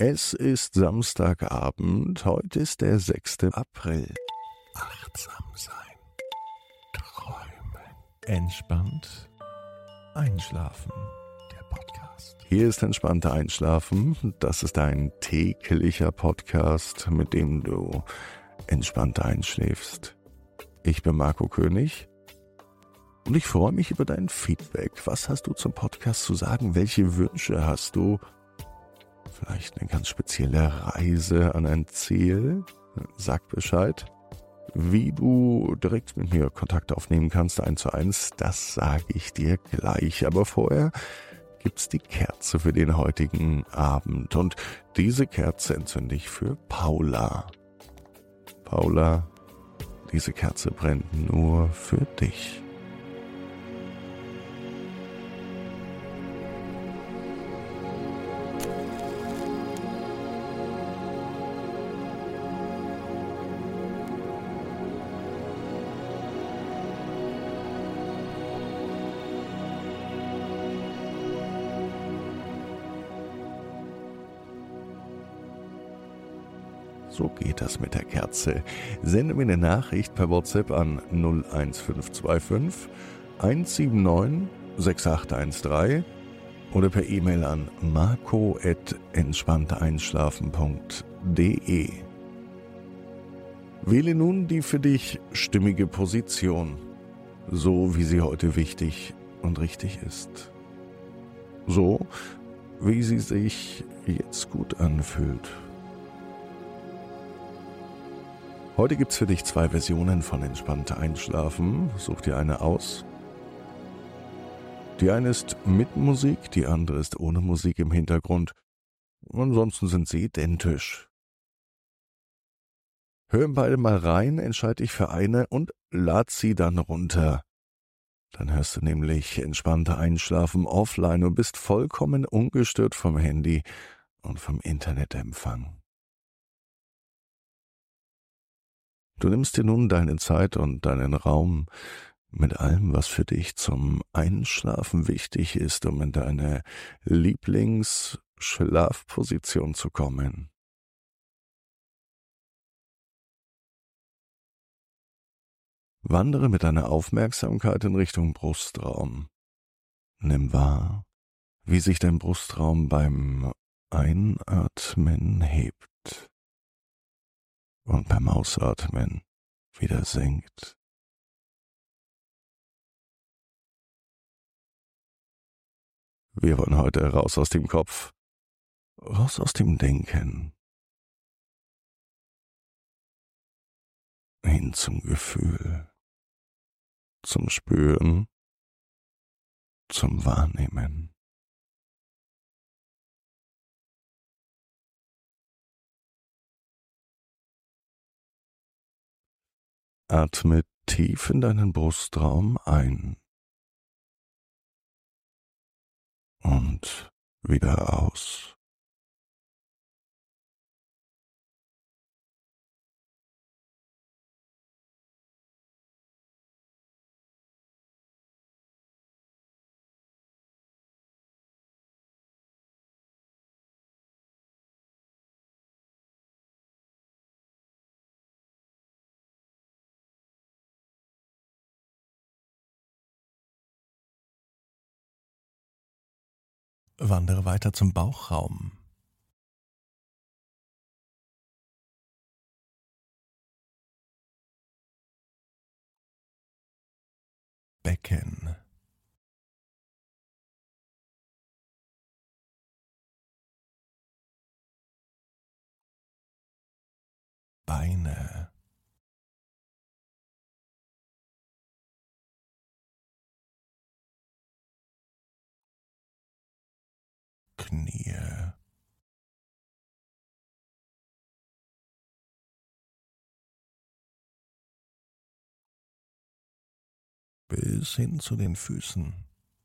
Es ist Samstagabend, heute ist der 6. April. Achtsam sein, träumen, entspannt einschlafen. Der Podcast. Hier ist entspannter Einschlafen. Das ist ein täglicher Podcast, mit dem du entspannt einschläfst. Ich bin Marco König und ich freue mich über dein Feedback. Was hast du zum Podcast zu sagen? Welche Wünsche hast du? Vielleicht eine ganz spezielle Reise an ein Ziel? Sag Bescheid. Wie du direkt mit mir Kontakt aufnehmen kannst, 1:1, das sage ich dir gleich. Aber vorher gibt's die Kerze für den heutigen Abend. Und diese Kerze entzünde ich für Paula. Paula, diese Kerze brennt nur für dich. So geht das mit der Kerze. Sende mir eine Nachricht per WhatsApp an 01525 179 6813 oder per E-Mail an marco@entspannteeinschlafen.de. Wähle nun die für dich stimmige Position, so wie sie heute wichtig und richtig ist. So, wie sie sich jetzt gut anfühlt. Heute gibt's für dich 2 Versionen von Entspannter Einschlafen. Such dir eine aus. Die eine ist mit Musik, die andere ist ohne Musik im Hintergrund. Ansonsten sind sie identisch. Hör in beide mal rein, entscheide dich für eine und lad sie dann runter. Dann hörst du nämlich Entspannter Einschlafen offline und bist vollkommen ungestört vom Handy und vom Internetempfang. Du nimmst dir nun deine Zeit und deinen Raum mit allem, was für dich zum Einschlafen wichtig ist, um in deine Lieblingsschlafposition zu kommen. Wandere mit deiner Aufmerksamkeit in Richtung Brustraum. Nimm wahr, wie sich dein Brustraum beim Einatmen hebt und beim Ausatmen wieder sinkt. Wir wollen heute raus aus dem Kopf, raus aus dem Denken, hin zum Gefühl, zum Spüren, zum Wahrnehmen. Atme tief in deinen Brustraum ein und wieder aus. Wandere weiter zum Bauchraum. Becken. Beine. Knie. Bis hin zu den Füßen.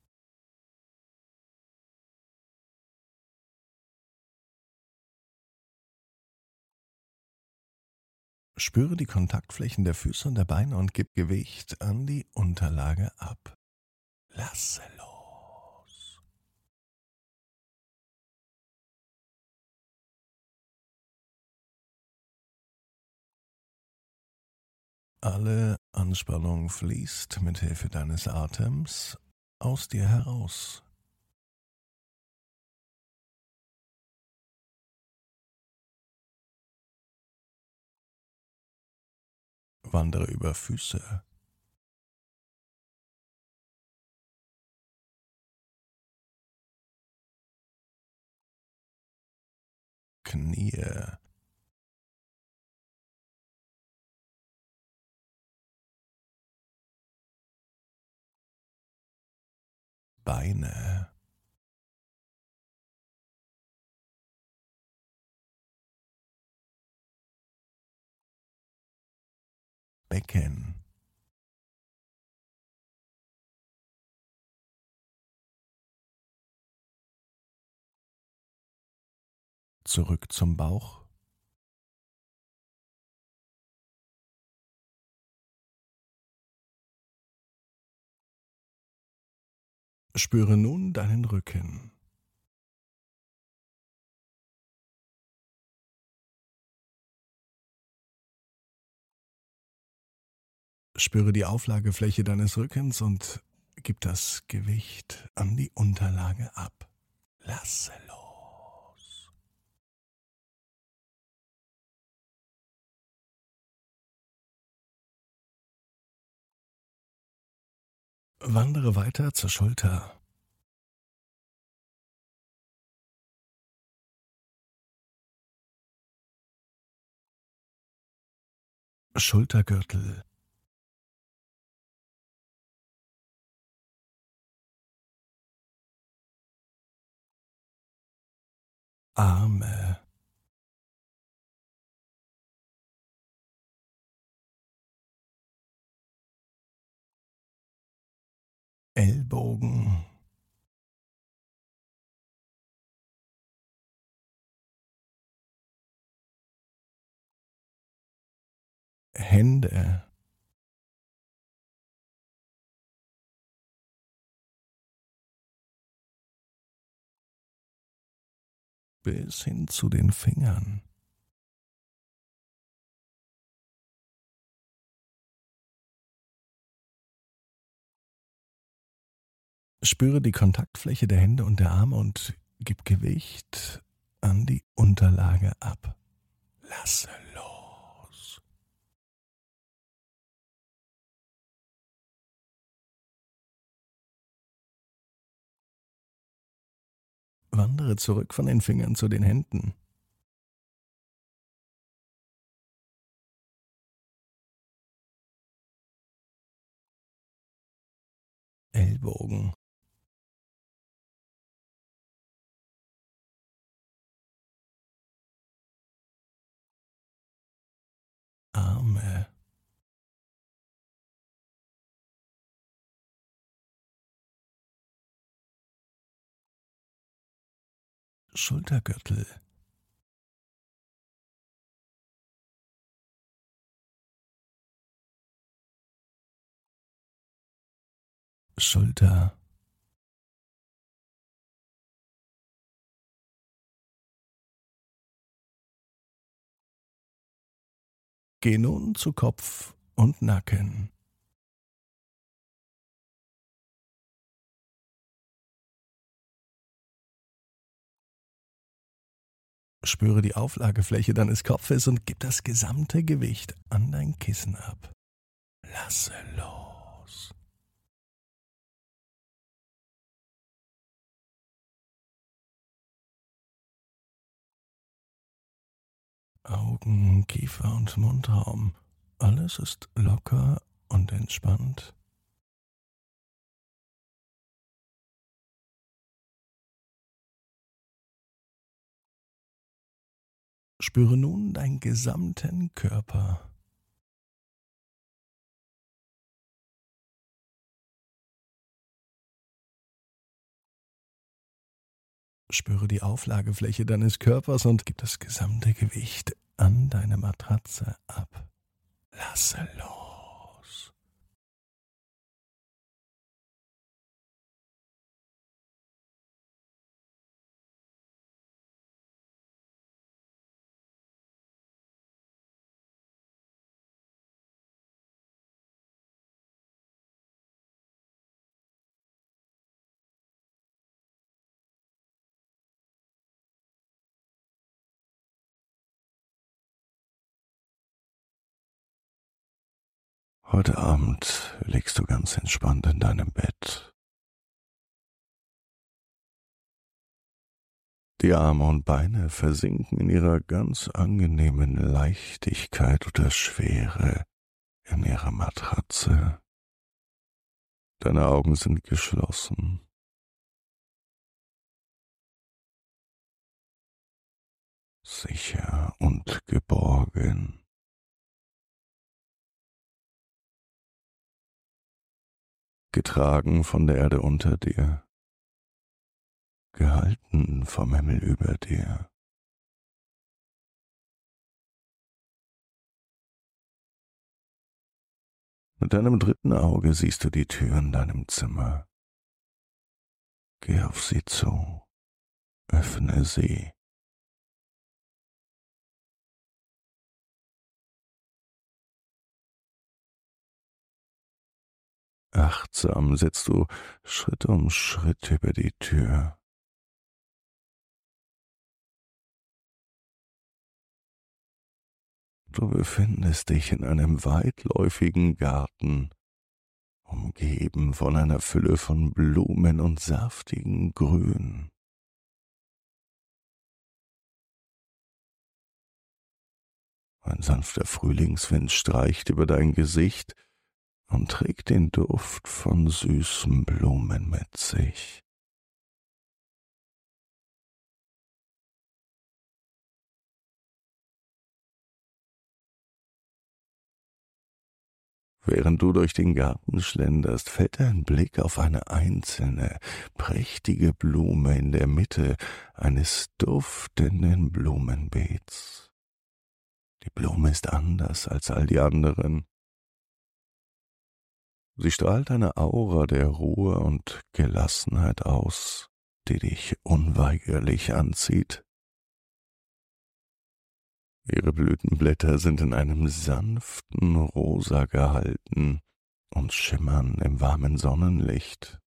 Spüre die Kontaktflächen der Füße und der Beine und gib Gewicht an die Unterlage ab. Lasse los. Alle Anspannung fließt mit Hilfe deines Atems aus dir heraus. Wandere über Füße, Knie, Beine, Becken, zurück zum Bauch, spüre nun deinen Rücken, spüre die Auflagefläche deines Rückens und gib das Gewicht an die Unterlage ab. Lasse los. Wandere weiter zur Schulter. Schultergürtel, Arme, Ellbogen, Hände, bis hin zu den Fingern. Spüre die Kontaktfläche der Hände und der Arme und gib Gewicht an die Unterlage ab. Lasse los. Wandere zurück von den Fingern zu den Händen. Ellbogen, Arme, Schultergürtel, Schulter, geh nun zu Kopf und Nacken. Spüre die Auflagefläche deines Kopfes und gib das gesamte Gewicht an dein Kissen ab. Lasse los. Augen, Kiefer und Mundraum. Alles ist locker und entspannt. Spüre nun deinen gesamten Körper. Spüre die Auflagefläche deines Körpers und gib das gesamte Gewicht an deine Matratze ab. Lasse los. Heute Abend liegst du ganz entspannt in deinem Bett. Die Arme und Beine versinken in ihrer ganz angenehmen Leichtigkeit oder Schwere in ihrer Matratze. Deine Augen sind geschlossen. Sicher und geborgen. Getragen von der Erde unter dir. Gehalten vom Himmel über dir. Mit deinem dritten Auge siehst du die Tür in deinem Zimmer. Geh auf sie zu. Öffne sie. Achtsam setzt du Schritt um Schritt über die Tür. Du befindest dich in einem weitläufigen Garten, umgeben von einer Fülle von Blumen und saftigem Grün. Ein sanfter Frühlingswind streicht über dein Gesicht und trägt den Duft von süßen Blumen mit sich. Während du durch den Garten schlenderst, fällt dein Blick auf eine einzelne, prächtige Blume in der Mitte eines duftenden Blumenbeets. Die Blume ist anders als all die anderen. Sie strahlt eine Aura der Ruhe und Gelassenheit aus, die dich unweigerlich anzieht. Ihre Blütenblätter sind in einem sanften Rosa gehalten und schimmern im warmen Sonnenlicht.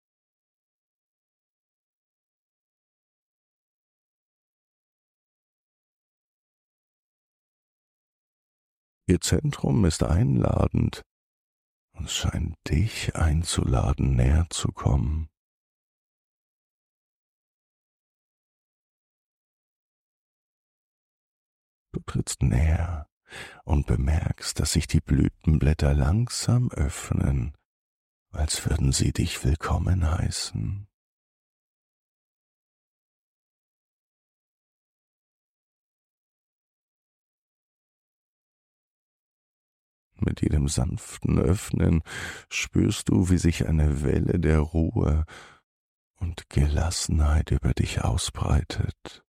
Ihr Zentrum ist einladend und scheint dich einzuladen, näher zu kommen. Du trittst näher und bemerkst, dass sich die Blütenblätter langsam öffnen, als würden sie dich willkommen heißen. Mit jedem sanften Öffnen spürst du, wie sich eine Welle der Ruhe und Gelassenheit über dich ausbreitet.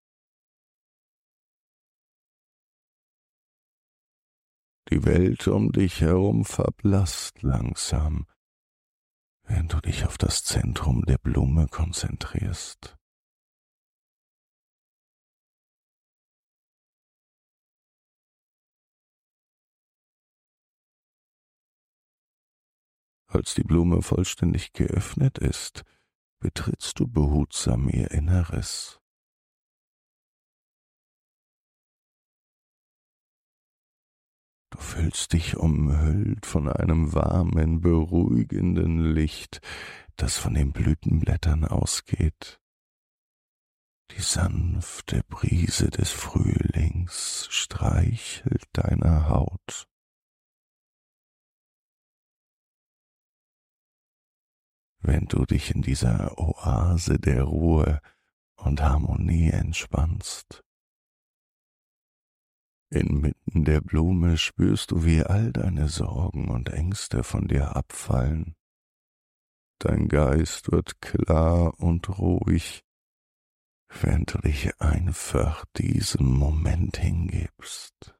Die Welt um dich herum verblasst langsam, während du dich auf das Zentrum der Blume konzentrierst. Als die Blume vollständig geöffnet ist, betrittst du behutsam ihr Inneres. Du fühlst dich umhüllt von einem warmen, beruhigenden Licht, das von den Blütenblättern ausgeht. Die sanfte Brise des Frühlings streichelt deine Haut. Wenn du dich in dieser Oase der Ruhe und Harmonie entspannst. Inmitten der Blume spürst du, wie all deine Sorgen und Ängste von dir abfallen. Dein Geist wird klar und ruhig, während du dich einfach diesem Moment hingibst.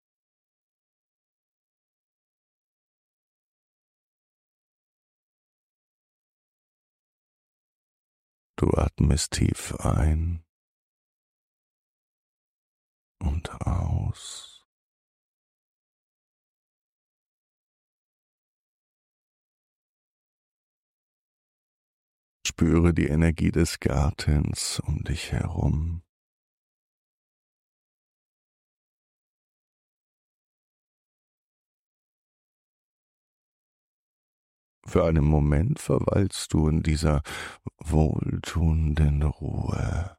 Du atmest tief ein und aus. Spüre die Energie des Gartens um dich herum. Für einen Moment verweilst du in dieser wohltuenden Ruhe.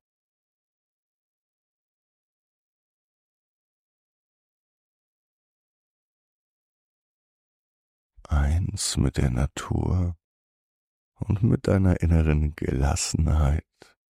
Eins mit der Natur und mit deiner inneren Gelassenheit.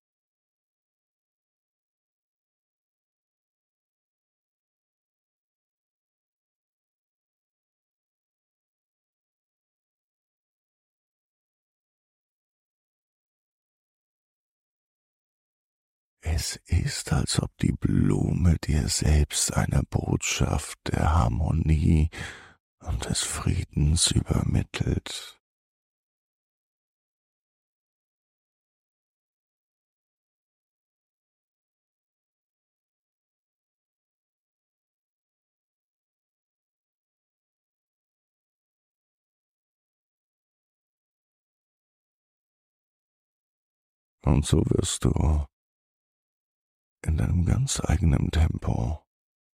Es ist, als ob die Blume dir selbst eine Botschaft der Harmonie und des Friedens übermittelt. Und so wirst du in deinem ganz eigenen Tempo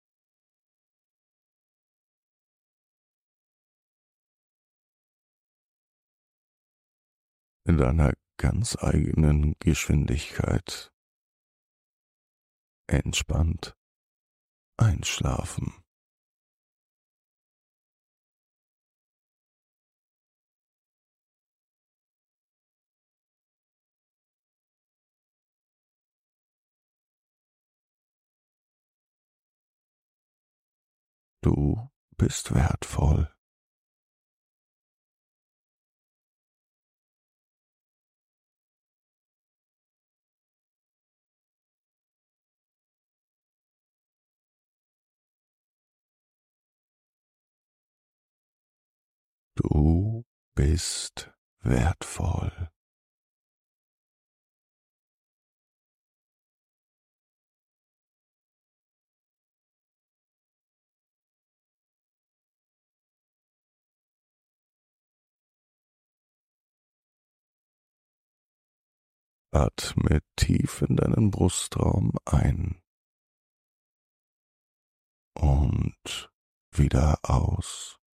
in deiner ganz eigenen Geschwindigkeit entspannt einschlafen. Du bist wertvoll. Du bist wertvoll. Atme tief in deinen Brustraum ein und wieder aus.